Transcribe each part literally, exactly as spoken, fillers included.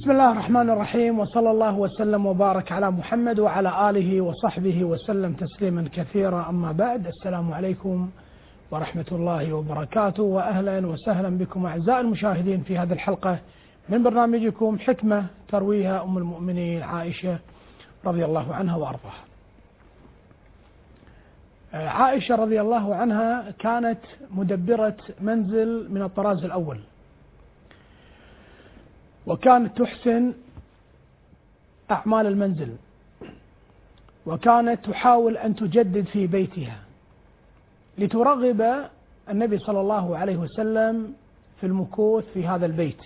بسم الله الرحمن الرحيم، وصلى الله وسلم وبارك على محمد وعلى آله وصحبه وسلم تسليما كثيرا. أما بعد، السلام عليكم ورحمة الله وبركاته، وأهلا وسهلا بكم أعزائي المشاهدين في هذه الحلقة من برنامجكم حكمة ترويها أم المؤمنين عائشة رضي الله عنها وأرضاها. عائشة رضي الله عنها كانت مدبرة منزل من الطراز الأول، وكانت تحسن أعمال المنزل، وكانت تحاول أن تجدد في بيتها لترغب النبي صلى الله عليه وسلم في المكوث في هذا البيت،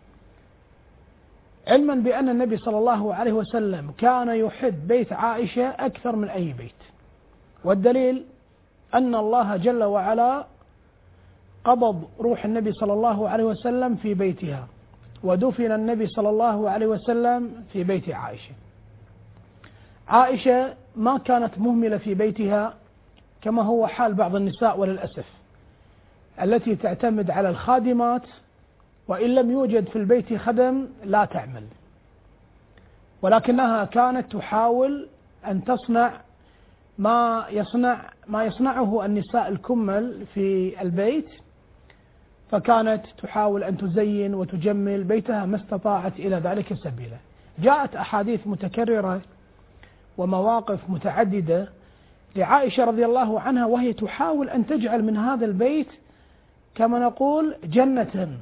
علما بأن النبي صلى الله عليه وسلم كان يحب بيت عائشة أكثر من أي بيت. والدليل أن الله جل وعلا قبض روح النبي صلى الله عليه وسلم في بيتها، ودفن النبي صلى الله عليه وسلم في بيت عائشة. عائشة ما كانت مهملة في بيتها كما هو حال بعض النساء وللأسف، التي تعتمد على الخادمات، وإن لم يوجد في البيت خدم لا تعمل، ولكنها كانت تحاول أن تصنع ما يصنع ما يصنعه النساء الكمل في البيت، فكانت تحاول أن تزين وتجمل بيتها ما استطاعت إلى ذلك سبيلا. جاءت أحاديث متكررة ومواقف متعددة لعائشة رضي الله عنها، وهي تحاول أن تجعل من هذا البيت كما نقول جنة،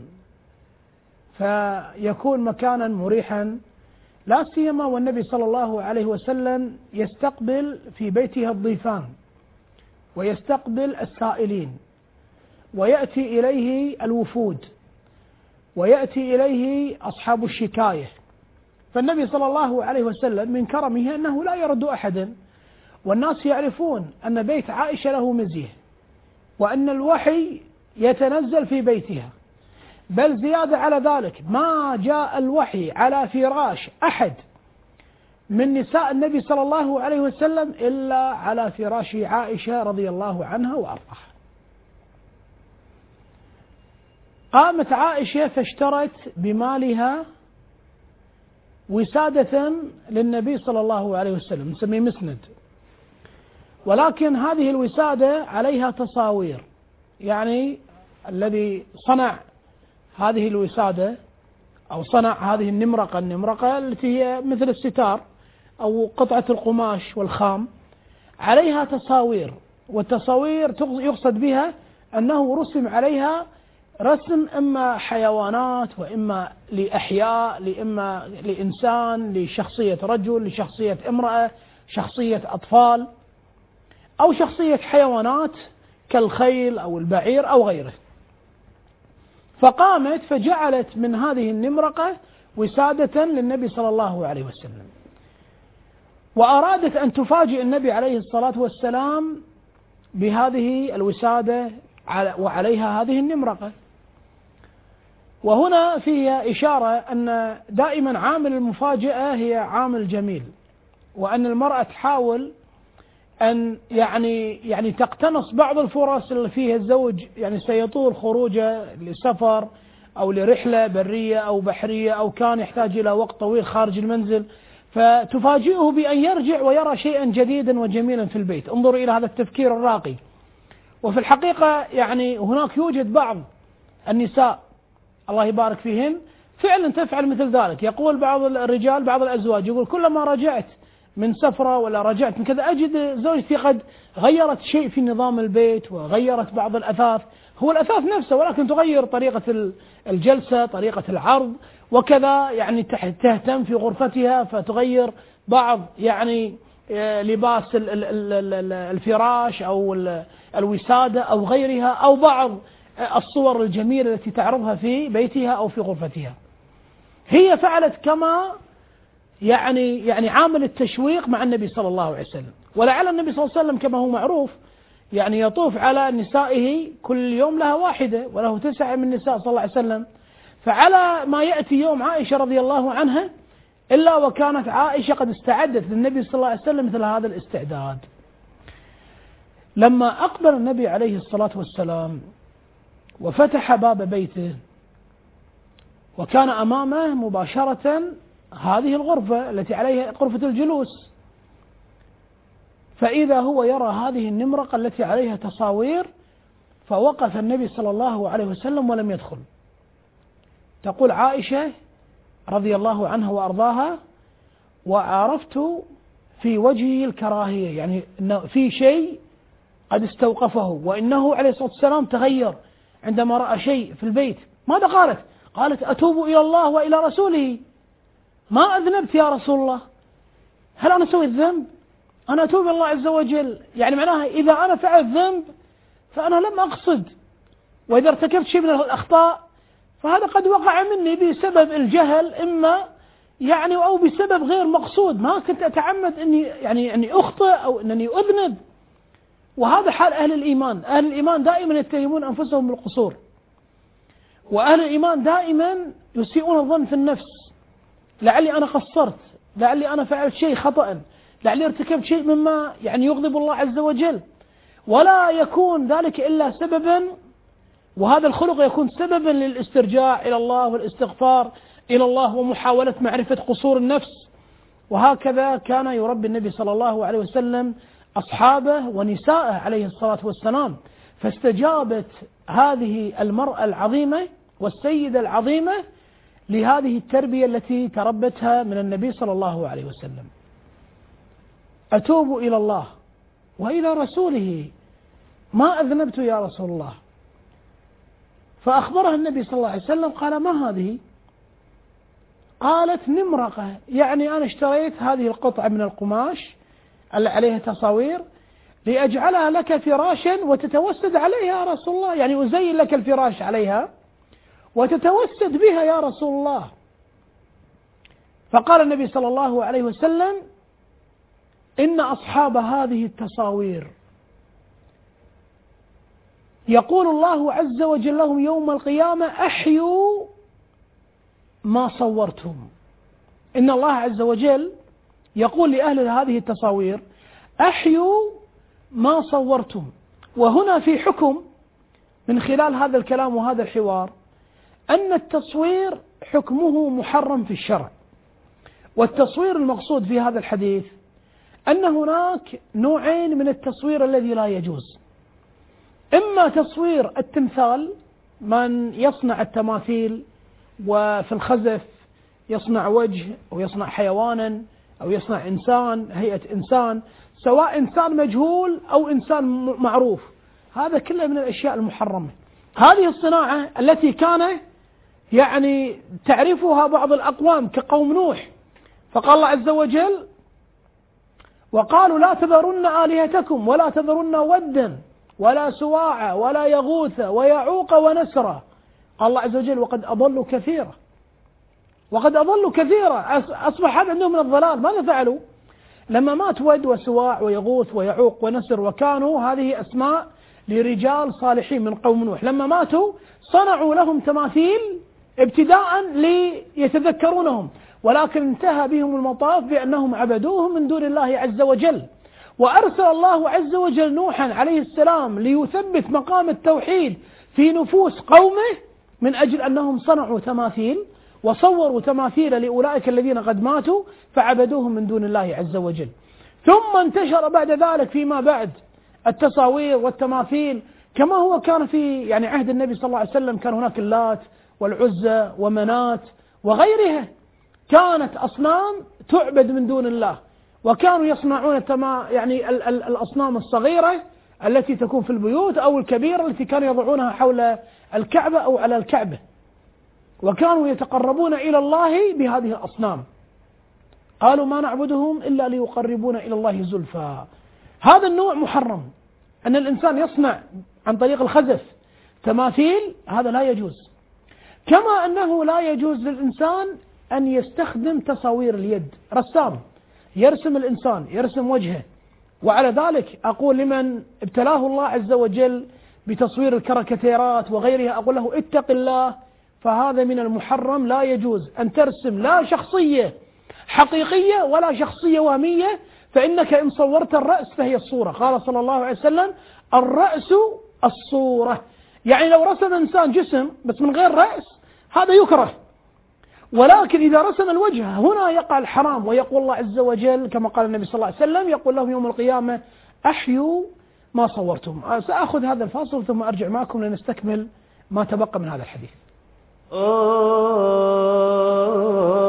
فيكون مكانا مريحا، لا سيما والنبي صلى الله عليه وسلم يستقبل في بيته الضيفان ويستقبل السائلين، ويأتي إليه الوفود، ويأتي إليه أصحاب الشكاية. فالنبي صلى الله عليه وسلم من كرمه أنه لا يرد أحدا، والناس يعرفون أن بيت عائشة له مزيه، وأن الوحي يتنزل في بيتها، بل زيادة على ذلك ما جاء الوحي على فراش أحد من نساء النبي صلى الله عليه وسلم إلا على فراش عائشة رضي الله عنها وأرضاها. قامت عائشة فاشترت بمالها وسادة للنبي صلى الله عليه وسلم، نسميه مسند، ولكن هذه الوسادة عليها تصاوير، يعني الذي صنع هذه الوسادة أو صنع هذه النمرقة النمرقة التي هي مثل الستار أو قطعة القماش والخام، عليها تصاوير، والتصاوير يقصد بها أنه رسم عليها رسم إما حيوانات، وإما لأحياء، لإما لإنسان، لشخصية رجل، لشخصية امرأة، شخصية أطفال، أو شخصية حيوانات كالخيل أو البعير أو غيره. فقامت فجعلت من هذه النمرقة وسادة للنبي صلى الله عليه وسلم، وأرادت أن تفاجئ النبي عليه الصلاة والسلام بهذه الوسادة وعليها هذه النمرقة. وهنا فيها إشارة أن دائما عامل المفاجأة هي عامل جميل، وأن المرأة تحاول أن يعني يعني تقتنص بعض الفرص اللي فيها الزوج يعني سيطول خروجه لسفر أو لرحلة برية أو بحرية، أو كان يحتاج إلى وقت طويل خارج المنزل، فتفاجئه بأن يرجع ويرى شيئا جديدا وجميلا في البيت. انظروا إلى هذا التفكير الراقي. وفي الحقيقة يعني هناك يوجد بعض النساء الله يبارك فيهن فعلا تفعل مثل ذلك. يقول بعض الرجال، بعض الأزواج يقول كلما رجعت من سفرة ولا رجعت من كذا أجد زوجتي قد غيرت شيء في نظام البيت، وغيرت بعض الأثاث، هو الأثاث نفسه ولكن تغير طريقة الجلسة، طريقة العرض وكذا، يعني تهتم في غرفتها فتغير بعض يعني لباس الفراش أو الوسادة أو غيرها، أو بعض الصور الجميلة التي تعرضها في بيتها أو في غرفتها. هي فعلت كما يعني يعني عامل التشويق مع النبي صلى الله عليه وسلم. ولعل النبي صلى الله عليه وسلم كما هو معروف يعني يطوف على نسائه كل يوم لها واحدة، وله تسعة من النساء صلى الله عليه وسلم. فعلى ما يأتي يوم عائشة رضي الله عنها إلا وكانت عائشة قد استعدت للنبي صلى الله عليه وسلم مثل هذا الاستعداد. لما أقبل النبي عليه الصلاة والسلام وفتح باب بيته وكان أمامه مباشرة هذه الغرفة التي عليها غرفة الجلوس، فإذا هو يرى هذه النمرقة التي عليها تصاوير، فوقف النبي صلى الله عليه وسلم ولم يدخل. تقول عائشة رضي الله عنها وأرضاها: وعرفت في وجهه الكراهية، يعني إنه في شيء قد استوقفه، وإنه عليه الصلاة والسلام تغير عندما رأى شيء في البيت. ماذا قالت؟ قالت: أتوب إلى الله وإلى رسوله، ما أذنبت يا رسول الله، هل أنا سويت ذنب؟ أنا أتوب إلى الله عز وجل، يعني معناها إذا أنا فعلت ذنب فأنا لم أقصد، وإذا ارتكبت شيء من الأخطاء فهذا قد وقع مني بسبب الجهل إما يعني أو بسبب غير مقصود، ما كنت أتعمد أني يعني أني أخطئ أو أنني أذنب. وهذا حال أهل الإيمان. أهل الإيمان دائما يتهمون أنفسهم بالقصور، وأهل الإيمان دائما يسيئون الظن في النفس، لعلي أنا قصرت، لعلي أنا فعلت شيء خطأ، لعلي ارتكبت شيء مما يعني يغضب الله عز وجل، ولا يكون ذلك إلا سببا، وهذا الخلق يكون سببا للاسترجاع إلى الله والاستغفار إلى الله ومحاولة معرفة قصور النفس. وهكذا كان يربي النبي صلى الله عليه وسلم أصحابه ونساءه عليه الصلاة والسلام، فاستجابت هذه المرأة العظيمة والسيدة العظيمة لهذه التربية التي تربتها من النبي صلى الله عليه وسلم. أتوب إلى الله وإلى رسوله، ما أذنبت يا رسول الله. فأخبرها النبي صلى الله عليه وسلم، قال: ما هذه؟ قالت: نمرقة، يعني أنا اشتريت هذه القطعة من القماش اللي عليها تصاوير لأجعلها لك فراشا وتتوسد عليها يا رسول الله، يعني أزين لك الفراش عليها وتتوسد بها يا رسول الله. فقال النبي صلى الله عليه وسلم: إن أصحاب هذه التصاوير يقول الله عز وجل لهم يوم القيامة: أحيوا ما صورتم. إن الله عز وجل يقول لأهل هذه التصاوير: أحيوا ما صورتم. وهنا في حكم من خلال هذا الكلام وهذا الحوار أن التصوير حكمه محرم في الشرع. والتصوير المقصود في هذا الحديث أن هناك نوعين من التصوير الذي لا يجوز: إما تصوير التمثال، من يصنع التماثيل وفي الخزف يصنع وجه أو يصنع حيوانا أو يصنع إنسان، هيئة إنسان، سواء إنسان مجهول أو إنسان معروف، هذا كله من الأشياء المحرمة. هذه الصناعة التي كان يعني تعرفها بعض الأقوام كقوم نوح، فقال الله عز وجل: وقالوا لا تذرن آلهتكم ولا تذرن ودا ولا سواع ولا يغوث ويعوق ونسرا. قال الله عز وجل: وقد أضلوا كثيرا، وقد أضلوا كثيرا، أصبح هذا عندهم من الضلال. ماذا فعلوا؟ لما مات ود وسواع ويغوث ويعوق ونسر، وكانوا هذه أسماء لرجال صالحين من قوم نوح، لما ماتوا صنعوا لهم تماثيل ابتداء ليتذكرونهم، ولكن انتهى بهم المطاف بأنهم عبدوهم من دون الله عز وجل. وأرسل الله عز وجل نوحا عليه السلام ليثبت مقام التوحيد في نفوس قومه، من أجل أنهم صنعوا تماثيل وصوروا تماثيل لأولئك الذين قد ماتوا فعبدوهم من دون الله عز وجل. ثم انتشر بعد ذلك فيما بعد التصاوير والتماثيل، كما هو كان في يعني عهد النبي صلى الله عليه وسلم، كان هناك اللات والعزى ومنات وغيرها، كانت أصنام تعبد من دون الله، وكانوا يصنعون التما يعني ال ال الأصنام الصغيرة التي تكون في البيوت أو الكبيرة التي كانوا يضعونها حول الكعبة أو على الكعبة، وكانوا يتقربون إلى الله بهذه الأصنام. قالوا: ما نعبدهم إلا ليقربون إلى الله زلفى. هذا النوع محرم، أن الإنسان يصنع عن طريق الخزف تماثيل، هذا لا يجوز. كما أنه لا يجوز للإنسان أن يستخدم تصاوير اليد، رسام يرسم الإنسان، يرسم وجهه، وعلى ذلك أقول لمن ابتلاه الله عز وجل بتصوير الكاريكاتيرات وغيرها، أقول له: اتق الله، فهذا من المحرم، لا يجوز أن ترسم لا شخصية حقيقية ولا شخصية وهمية، فإنك إن صورت الرأس فهي الصورة. قال صلى الله عليه وسلم: الرأس الصورة. يعني لو رسم إنسان جسم بس من غير رأس هذا يكره، ولكن إذا رسم الوجه هنا يقع الحرام، ويقول الله عز وجل كما قال النبي صلى الله عليه وسلم يقول لهم يوم القيامة أحيوا ما صورتم. سأخذ هذا الفاصل ثم أرجع معكم لنستكمل ما تبقى من هذا الحديث.